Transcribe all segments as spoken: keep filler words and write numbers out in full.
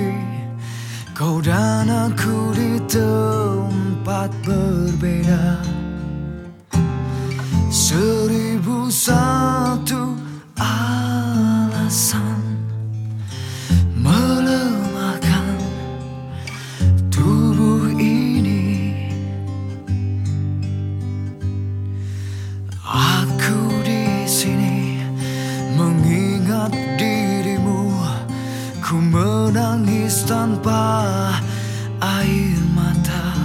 Tapi kau dan aku di tempat berbeda. Seribu satu alasan melemahkan tubuh ini. Aku di sini mengingat dirimu. Ku menangis tanpa air mata,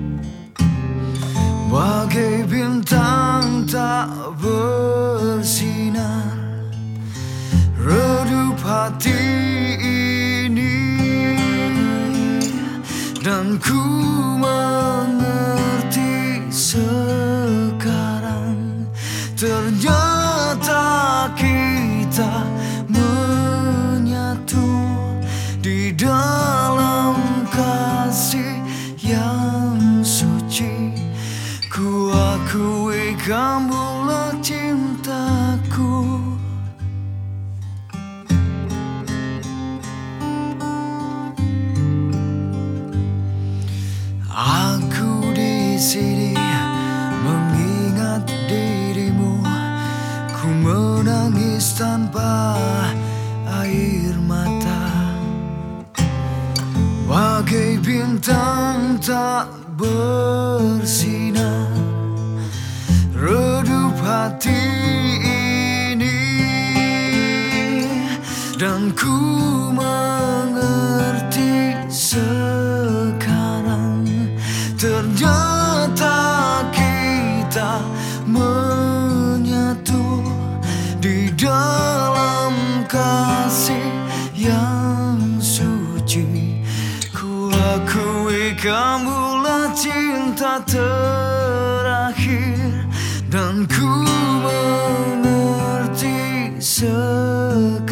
bagai bintang tak bersinar, redup hati ini. Dan ku mengerti sekarang, ternyata kita menyatu di dalam kasih yang suci. Ku akui kamulah cintaku. Aku di sini mengingat dirimu. Ku menangis tanpa air mata, bagai bintang tak bersinar, redup hati ini. Dan ku mengerti sekarang, ternyata kita menyatu di dalam kasih yang suci. Ku akui kamulah cinta terakhir, dan ku mengerti sekarang,